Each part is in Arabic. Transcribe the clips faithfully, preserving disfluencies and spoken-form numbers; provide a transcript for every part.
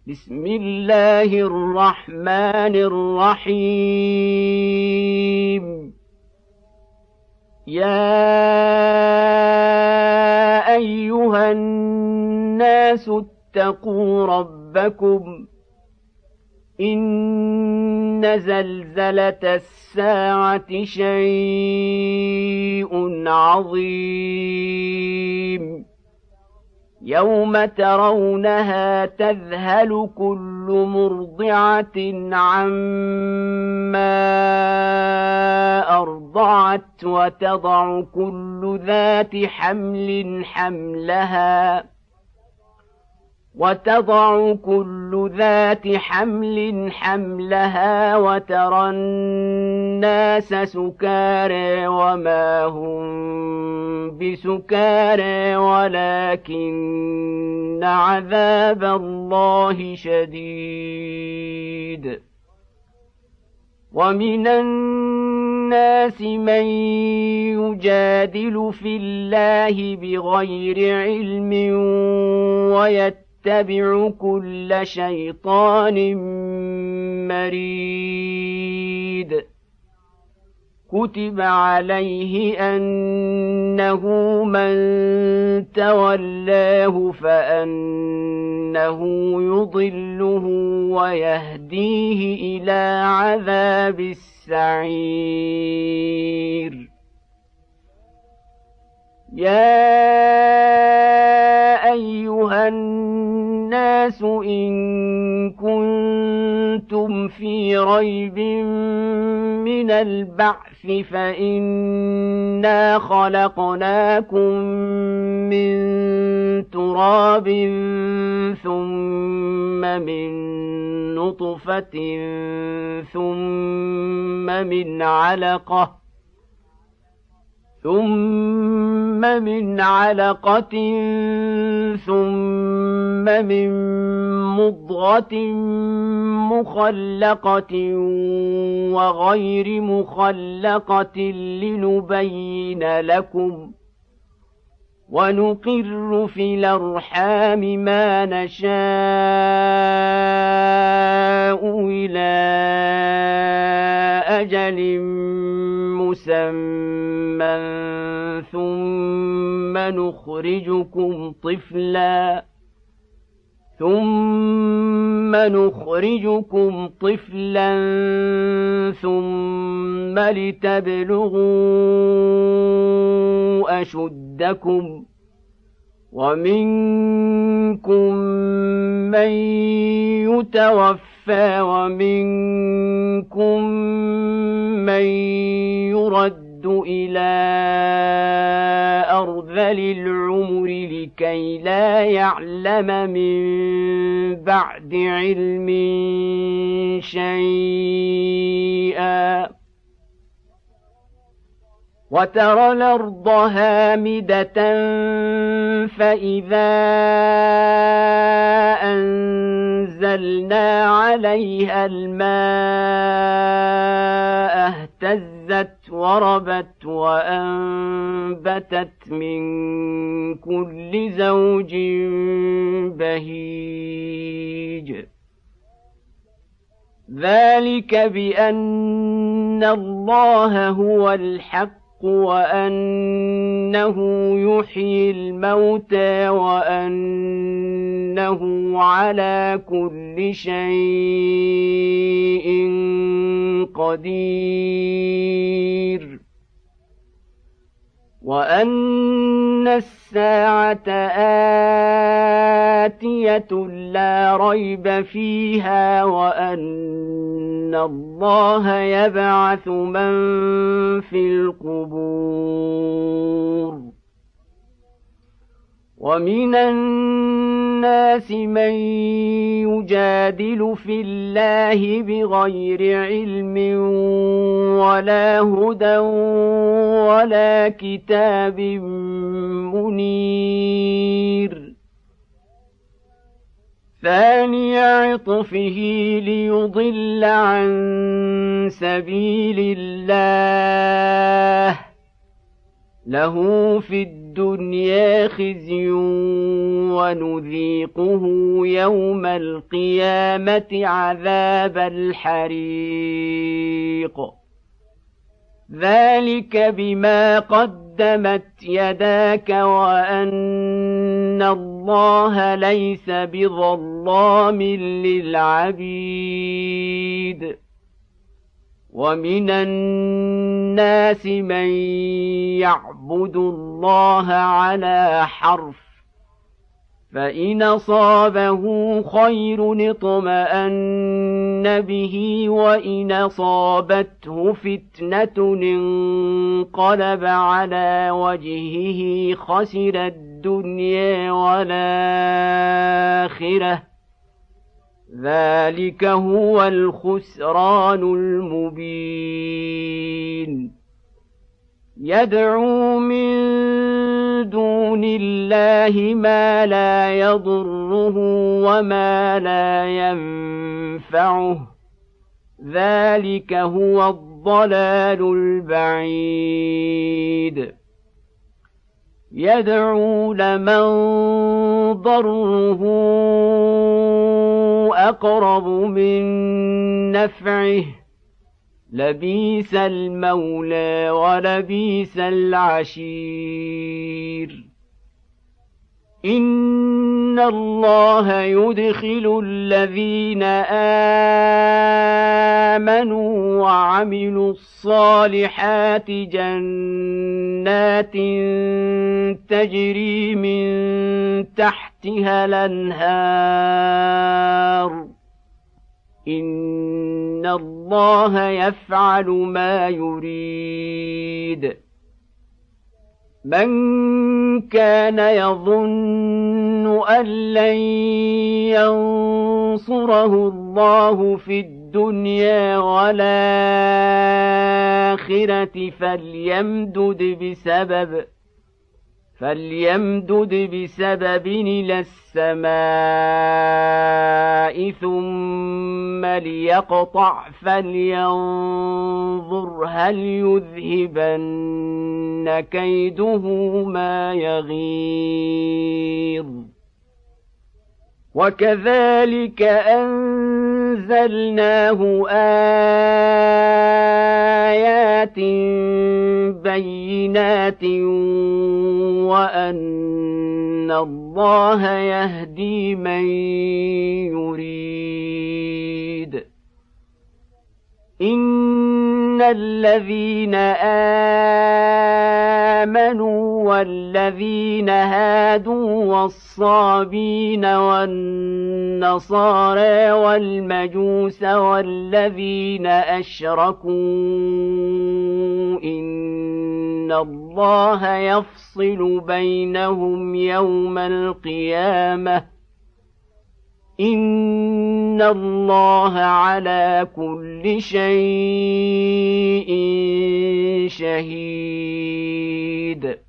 بسم الله الرحمن الرحيم. يا أيها الناس اتقوا ربكم إن زلزلة الساعة شيء عظيم يوم ترونها تذهل كل مرضعة عما أرضعت وتضع كل ذات حمل حملها وتضع كل ذات حمل حملها وترى الناس سكارى وما هم بسكارى ولكن عذاب الله شديد. ومن الناس من يجادل في الله بغير علم ويتبع اتبع كل شيطان مريد. كتب عليه أنه من تولاه فأنه يضله ويهديه إلى عذاب السعير. يا أيها الناس إن كنتم في ريب من البعث فإنا خلقناكم من تراب ثم من نطفة ثم من علقة ثم من علقة ثم من مضغة مخلقة وغير مخلقة لنبين لكم ونقر في الأرحام ما نشاء إلى أجل مسمى ثم نخرجكم طفلا ثم نخرجكم طفلا ثم لتبلغوا أشدكم ومنكم من يتوفى ومنكم من يرد إلى أرذل العمر لكي لا يعلم من بعد علم شيئا. وترى الأرض هامدة فإذا أنزلنا عليها الماء اهتزت وربت وأنبتت من كل زوج بهيج. ذلك بأن الله هو الحق وأنه يحيي الموتى وأنه على كل شيء قدير وأن الساعة آتية لا ريب فيها وأن الله يبعث من في القبور. ومن الناس من يجادل في الله بغير علم ولا هدى ولا كتاب منير. ثاني عطفه ليضل عن سبيل الله له في الدنيا الدنيا خزي ونذيقه يوم القيامة عذاب الحريق ذلك بما قدمت يداك وأن الله ليس بظلام للعبيد ومن الناس من يعبد الله على حرف فإن أصابه خير اطمأن به وإن أصابته فتنة انقلب على وجهه خسر الدنيا والآخرة ذلك هو الخسران المبين يدعو من دون الله ما لا يضره وما لا ينفعه ذلك هو الضلال البعيد يدعو لمن ضره أقرب من نفعه لبيس المولى ولبيس العشير إن الله يدخل الذين آمنوا وعملوا الصالحات جنات تجري من تحتها الأنهار إن الله يفعل ما يريد من كان يظن أن لن ينصره الله في الدنيا والآخرة فليمدد بسبب فليمدد بسبب إلى السماء ثم ليقطع فلينظر هل يذهبن كيده ما يغيظ وكذلك أنزلناه آيات بينات وأن الله يهدي من يريد إن الذين آمنوا والذين هادوا والصابين والنصارى والمجوس والذين أشركوا إن الله يفصل بينهم يوم القيامة إن الله على كل شيء شهيد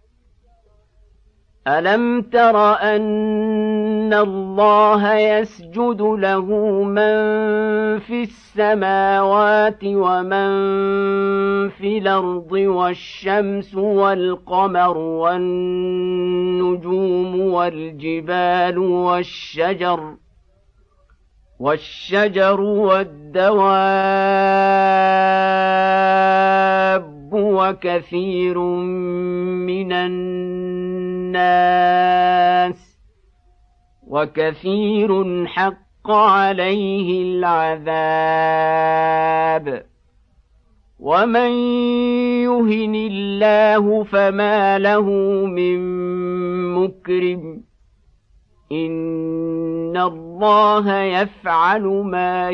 ألم تر أن الله يسجد له من في السماوات ومن في الأرض والشمس والقمر والنجوم والجبال والشجر والشجر والدواب وكثير من الناس وكثير حق عليه العذاب ومن يهن الله فما له من مكرم إن الله يفعل ما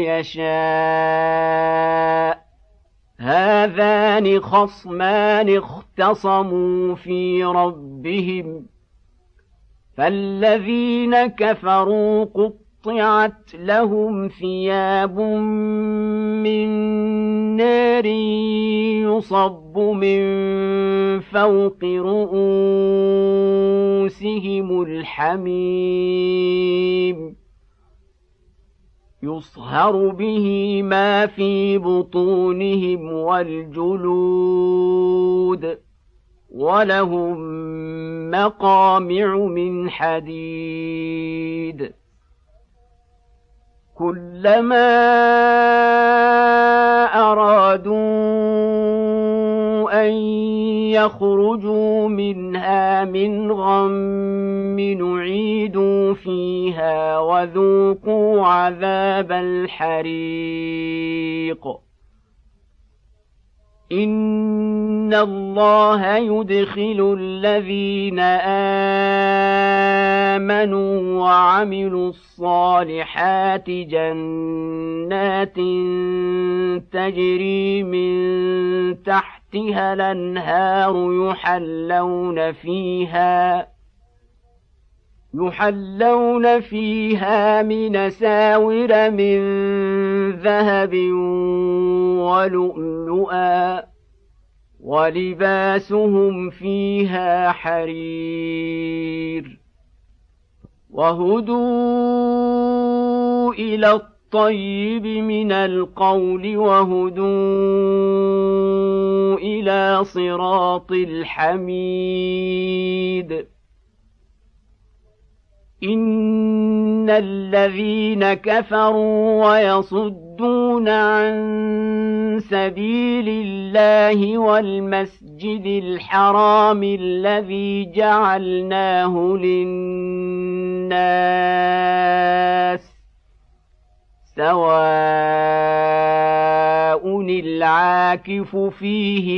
يشاء هذان خصمان اختصموا في ربهم فالذين كفروا قطعت لهم ثياب من نار يصب من فوق رؤوسهم الحميم يصهر به ما في بطونهم والجلود ولهم مقامع من حديد كلما أرادوا أن يخرجوا منها من غم نعيدوا فيها وذوقوا عذاب الحريق إن الله يدخل الذين آمنوا وعملوا الصالحات جنات تجري من تحتها الأنهار يحلون فيها يحلون فيها من ساور من ذهب ولؤلؤا ولباسهم فيها حرير وهدوا إلى الطيب من القول وهدوا إلى صراط الحميد إن الذين كفروا ويصدون عن سبيل الله والمسجد الحرام الذي جعلناه للناس سواء العاكف فيه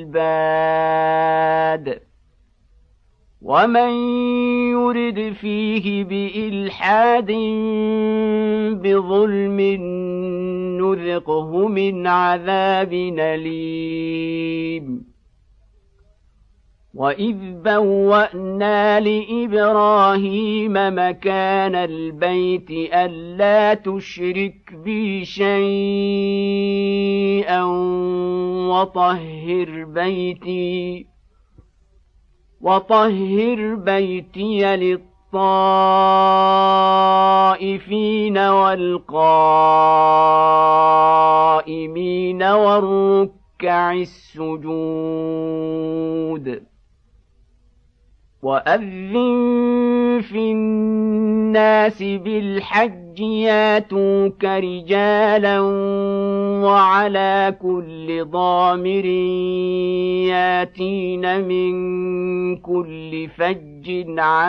والباد ومن يرد فيه بإلحاد بظلم نذقه من عذاب أليم وإذ بوأنا لإبراهيم مكان البيت ألا تشرك بي شيئا وطهر بيتي وطهر بيتي للطائفين والقائمين والركع السجود وأذن في الناس بالحج ياتوك رجالا وعلى كل ضامر ياتين من كل فج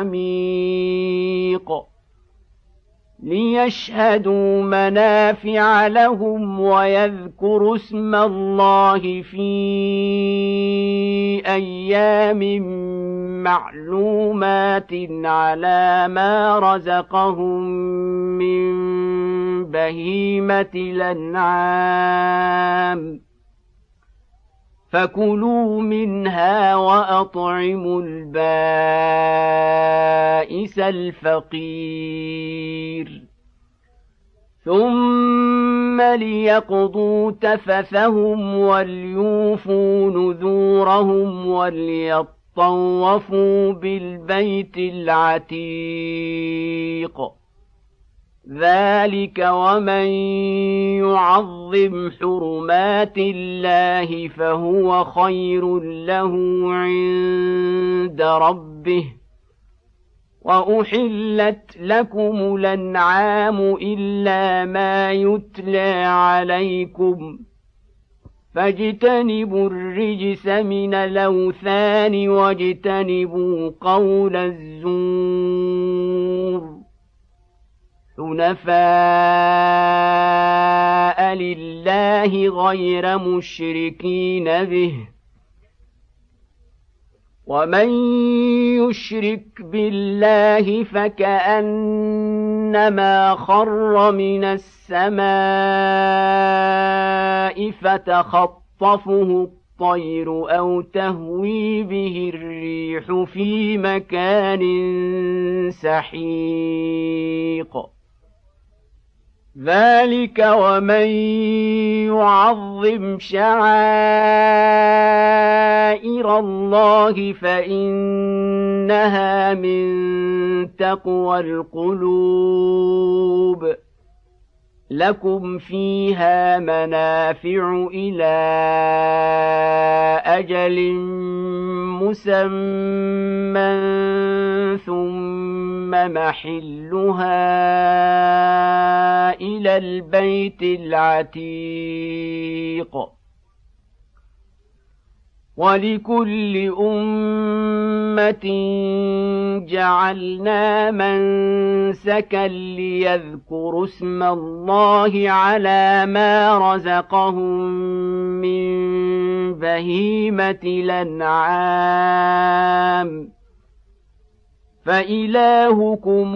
عميق ليشهدوا منافع لهم ويذكروا اسم الله في أيام معلومات على ما رزقهم من بهيمة الأنعام فكلوا منها وأطعموا البائس الفقير ثم ليقضوا تفثهم وليوفوا نذورهم وليطوفوا بالبيت العتيق ذلك ومن يعظم حرمات الله فهو خير له عند ربه وأحلت لكم الأنعام إلا ما يتلى عليكم فاجتنبوا الرجس من الأوثان واجتنبوا قول الزور حنفاء لله غير مشركين به ومن يشرك بالله فكأنما خر من السماء فتخطفه الطير أو تهوي به الريح في مكان سحيق ذلك ومن يعظم شعائر الله فإنها من تقوى القلوب لكم فيها منافع إلى أجل مسمى ثم محلها إلى البيت العتيق ولكل أمة جعلنا منسكا ليذكروا اسم الله على ما رزقهم من بهيمة الأنعام فإلهكم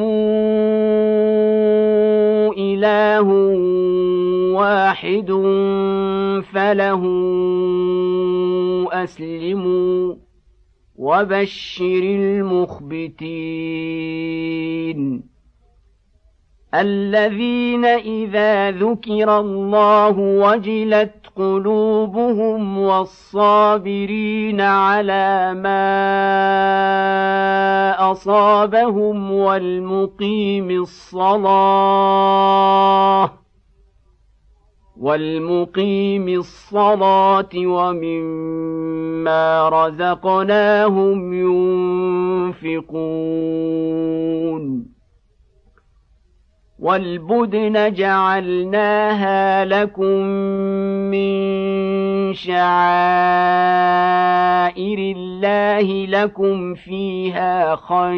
إله واحد فله أسلموا وبشر المخبتين الذين إذا ذكر الله وجلت قلوبهم والصابرين على ما أصابهم والمقيم الصلاة والمقيم الصلاة ومما رزقناهم ينفقون والبدن جعلناها لكم من شعائر الله لكم فيها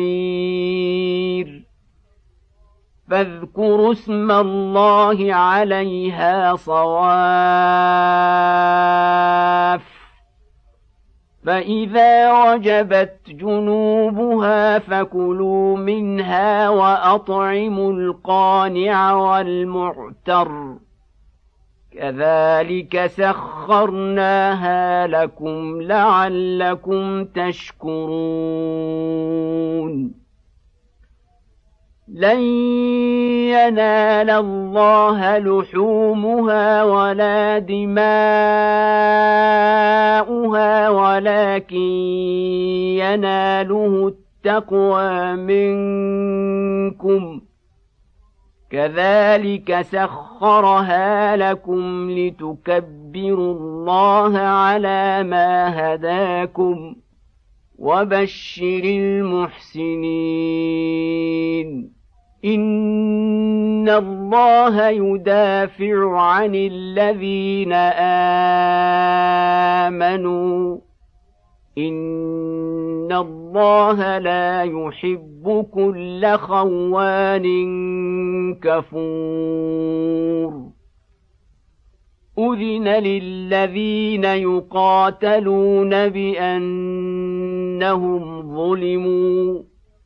خير فاذكروا اسم الله عليها صواف فإذا وجبت جنوبها فكلوا منها وأطعموا القانع والمعتر كذلك سخرناها لكم لعلكم تشكرون لن ينال الله لحومها ولا دماؤها ولكن يناله التقوى منكم كذلك سخرها لكم لتكبروا الله على ما هداكم وبشر المحسنين إن الله يدافع عن الذين آمنوا إن الله لا يحب كل خوان كفور أذن للذين يقاتلون بأنهم ظلموا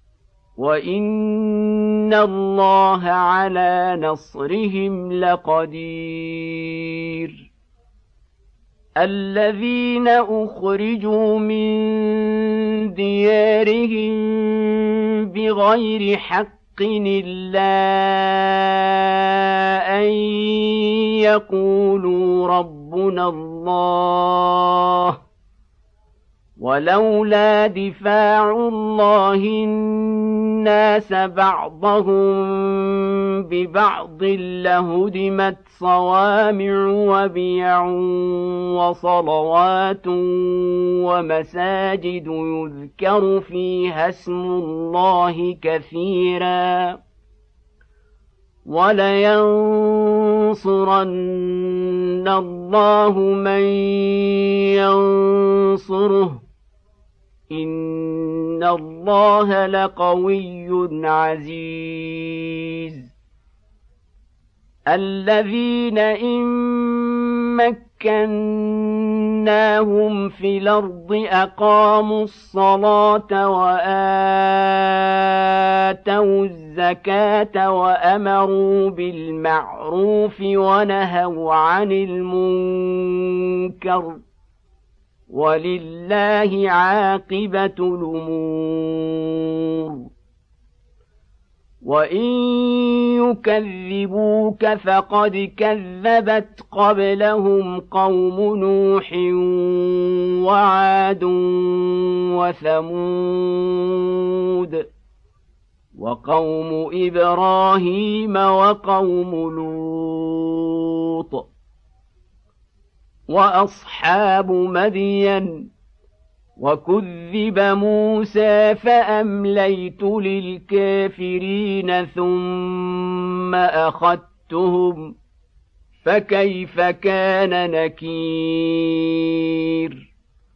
وإن الله على نصرهم لقدير الذين أخرجوا من ديارهم بغير حق إلا أن يقولوا ربنا الله ولولا دفاع الله الناس بعضهم ببعض لهدمت صوامع وبيع وصلوات ومساجد يذكر فيها اسم الله كثيرا ولينصرن الله من ينصره إن الله لقوي عزيز الذين إن مكناهم في الأرض أقاموا الصلاة وآتوا الزكاة وأمروا بالمعروف ونهوا عن المنكر ولله عاقبة الأمور وإن يكذبوك فقد كذبت قبلهم قوم نوح وعاد وثمود وقوم إبراهيم وقوم لوط وأصحاب مدين وكذب موسى فأمليت للكافرين ثم أخذتهم فكيف كان نكير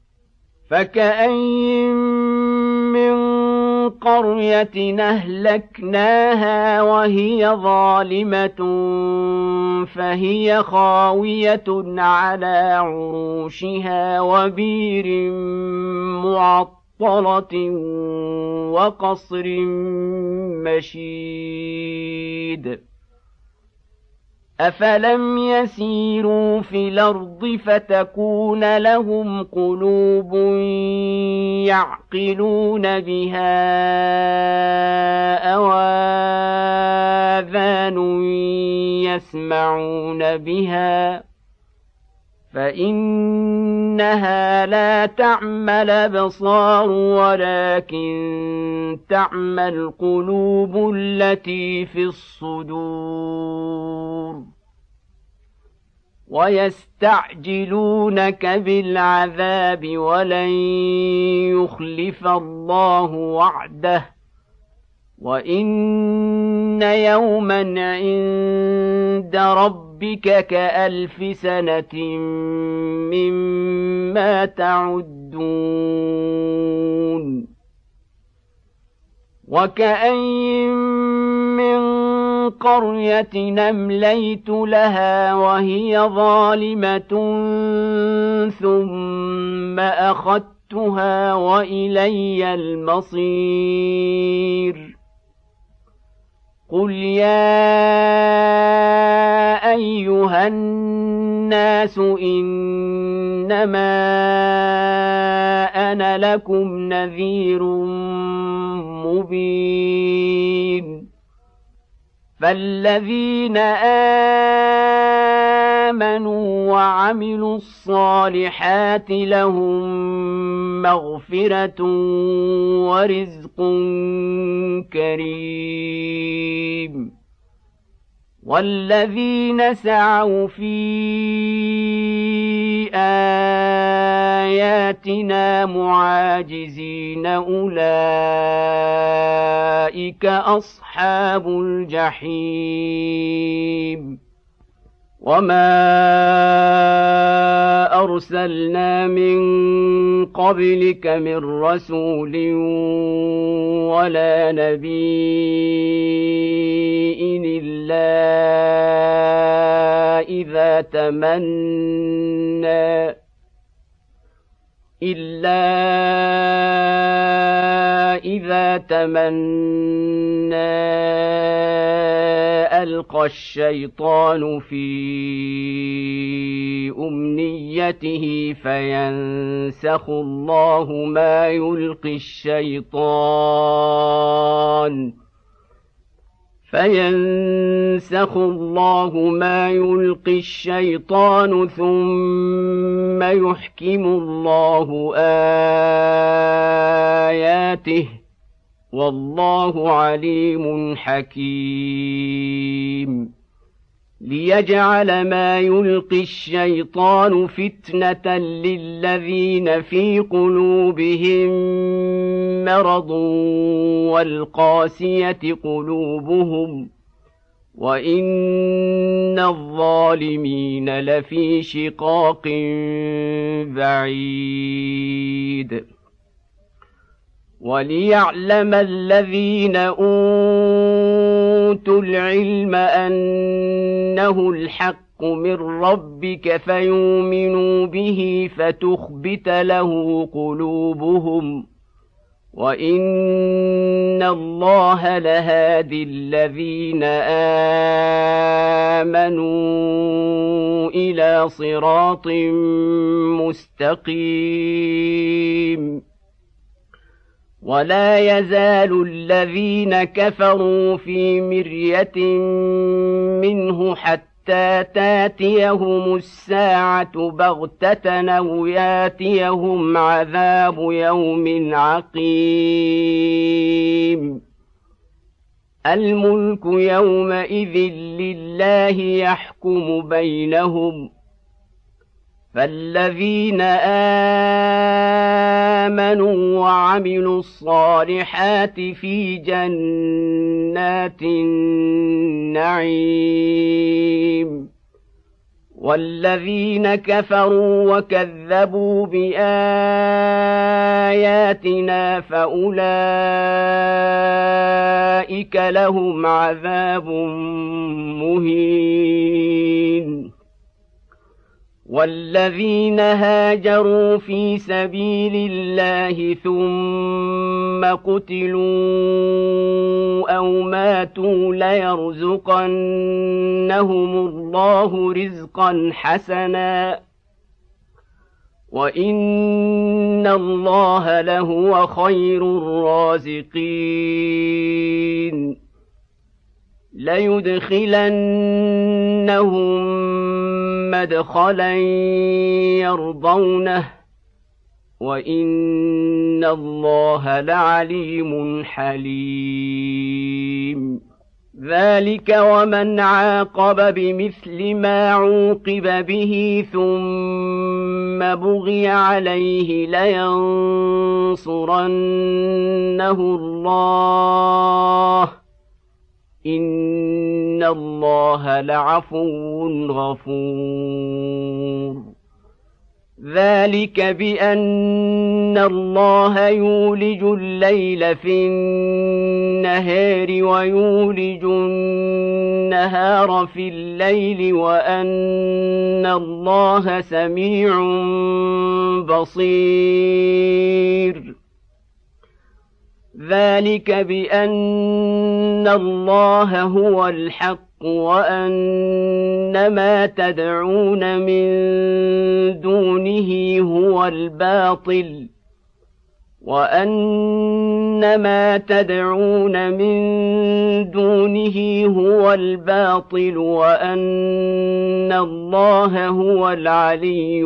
فكأين من قرية أهلكناها وهي ظالمة فهي خاوية على عروشها وبير معطلة وقصر مشيد أفلم يسيروا في الأرض فتكون لهم قلوب يعقلون بها أو آذان يسمعون بها فإنها لا تعمى الأبصار ولكن تعمى القلوب التي في الصدور ويستعجلونك بالعذاب ولن يخلف الله وعده وإن يوما عند ربك كألف سنة مما تعدون وكأين من قرية أمليت لها وهي ظالمة ثم أخذتها وإلي المصير قل يا أيها الناس إنما أنا لكم نذير مبين فالذين آمنوا وعملوا الصالحات لهم مغفرة ورزق كريم والذين سعوا في آياتنا معاجزين أولئك أصحاب الجحيم وما أرسلنا من قبلك من رسول ولا نبي إلا إذا تمنى إلا إذا تمنى ألقى الشيطان في أمنيته فينسخ الله ما يلقي الشيطان فينسخ الله ما يلقي الشيطان ثم يحكم الله آياته والله عليم حكيم ليجعل ما يلقي الشيطان فتنة للذين في قلوبهم مرض والقاسية قلوبهم وإن الظالمين لفي شقاق بعيد وليعلم الذين أوتوا العلم أنه الحق من ربك فيؤمنوا به فتخبت له قلوبهم وإن الله لهادي الذين آمنوا إلى صراط مستقيم ولا يزال الذين كفروا في مرية منه حتى تاتيهم الساعة بغتة أو ياتيهم عذاب يوم عقيم الملك يومئذ لله يحكم بينهم فالذين آمنوا وعملوا الصالحات في جنات النعيم، والذين كفروا وكذبوا بآياتنا فأولئك لهم عذاب مهين. والذين هاجروا في سبيل الله ثم قتلوا أو ماتوا ليرزقنهم الله رزقا حسنا وإن الله لهو خير الرازقين. ليدخلنهم مدخلا يرضونه وإن الله لعليم حليم. ذلك ومن عاقب بمثل ما عوقب به ثم بغي عليه لينصرنه الله إن الله لعفو غفور. ذلك بأن الله يولج الليل في النهار ويولج النهار في الليل وأن الله سميع بصير. ذلك بأن الله هو الحق وأن ما تدعون من دونه هو الباطل وأن ما تدعون من دونه هو الباطل وأن الله هو العلي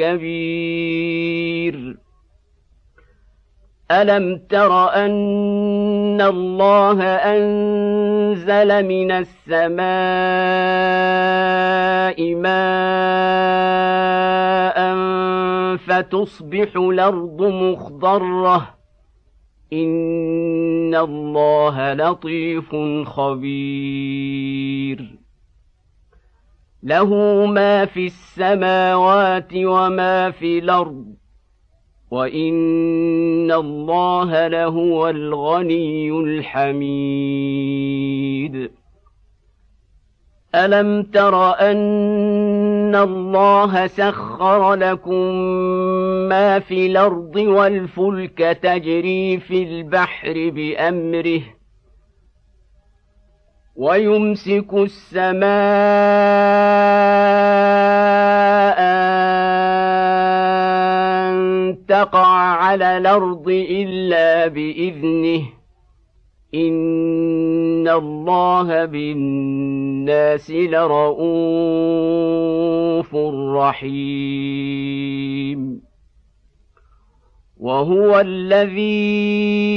الكبير. ألم تر أن الله أنزل من السماء ماء فتصبح الأرض مخضرة إن الله لطيف خبير. له ما في السماوات وما في الأرض وإن الله لهو الغني الحميد. ألم تر أن الله سخر لكم ما في الأرض والفلك تجري في البحر بأمره ويمسك السماء تقع على الأرض إلا بإذنه إن الله بالناس لرءوف رحيم. وهو الذي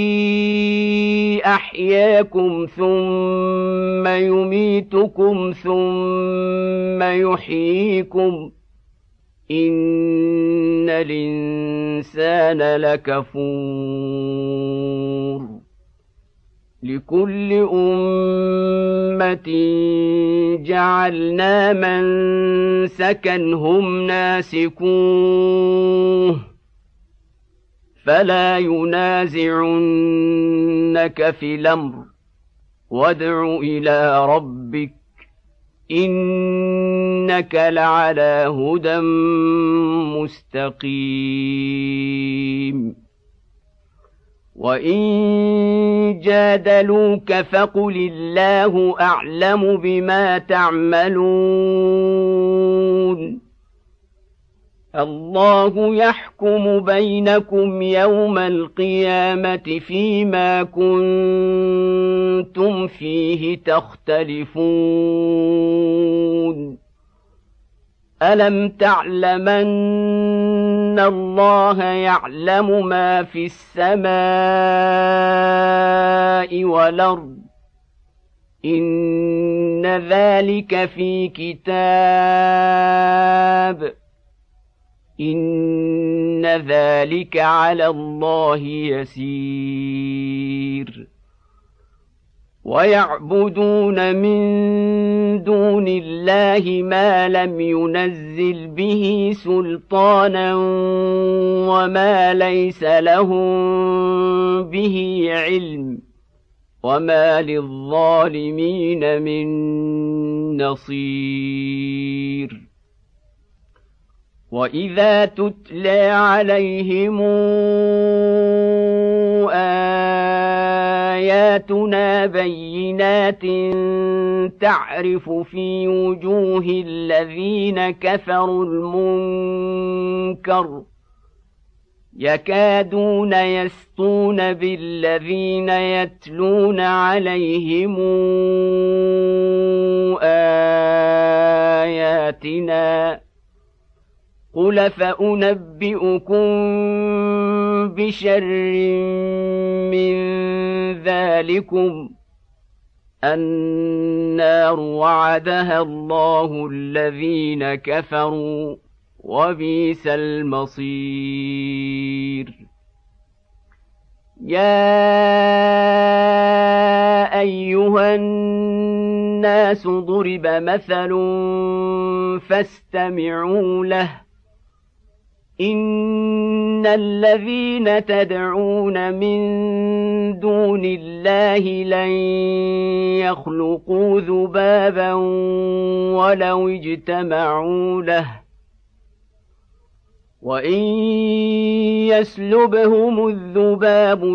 أحياكم ثم يميتكم ثم يحييكم إن الإنسان لكفور. لكل أمة جعلنا منسكا هم ناسكوه فلا ينازعنك في الأمر وادع إلى ربك إنك لعلى هدى مستقيم. وإن جادلوك فقل الله أعلم بما تعملون الله يحكم بينكم يوم القيامة فيما كنتم فيه تختلفون. ألم تعلمن الله يعلم ما في السماء والأرض إن ذلك في كتاب إن ذلك على الله يسير. ويعبدون من دون الله ما لم ينزل به سلطانا وما ليس لهم به علم، وما للظالمين من نصير. وإذا تتلى عليهم آياتنا بينات تعرف في وجوه الذين كفروا المنكر يكادون يسطون بالذين يتلون عليهم آياتنا. قل فأنبئكم بشر من ذلكم النار وعدها الله الذين كفروا وبئس المصير. يا أيها الناس ضرب مثل فاستمعوا له. إن الذين تدعون من دون الله لن يخلقوا ذبابا ولو اجتمعوا له، وإن يسلبهم الذباب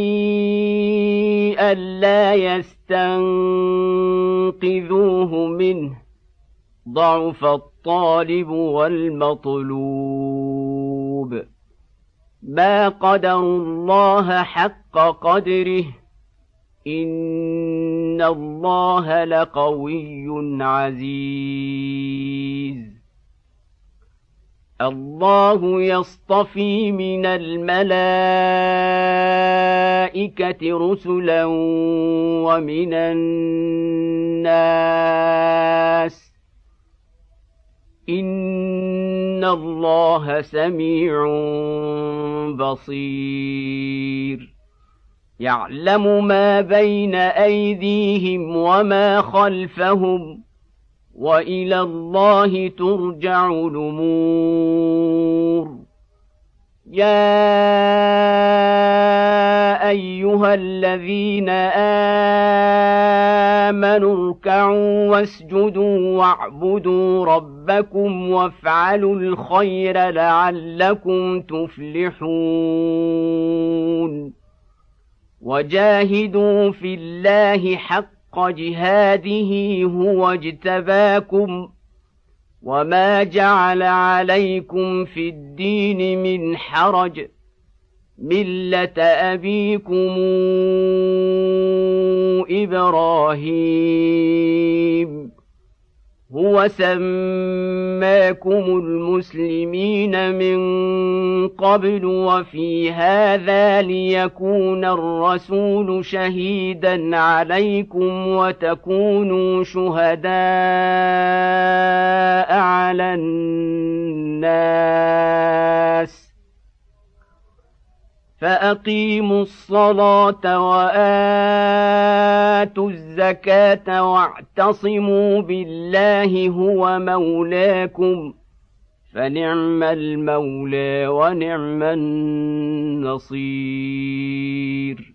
شيئا لا يستنقذوه منه، ضعف الطالب والمطلوب. ما قدروا الله حق قدره، إن الله لقوي عزيز. الله يصطفي من الملائكة رسلا ومن الناس، إن الله سميع بصير. يعلم ما بين أيديهم وما خلفهم، وإلى الله ترجع الأمور. يا أيها الذين آمنوا اركعوا واسجدوا واعبدوا ربكم وافعلوا الخير لعلكم تفلحون. وجاهدوا في الله حق جهاده هو اجتباكم، وما جعل عليكم في الدين من حرج، ملة أبيكم إبراهيم هو سماكم المسلمين من قبل وفي هذا ليكون الرسول شهيدا عليكم وتكونوا شهداء على الناس. فأقيموا الصلاة وآتوا الزكاة واعتصموا بالله هو مولاكم، فنعم المولى ونعم النصير.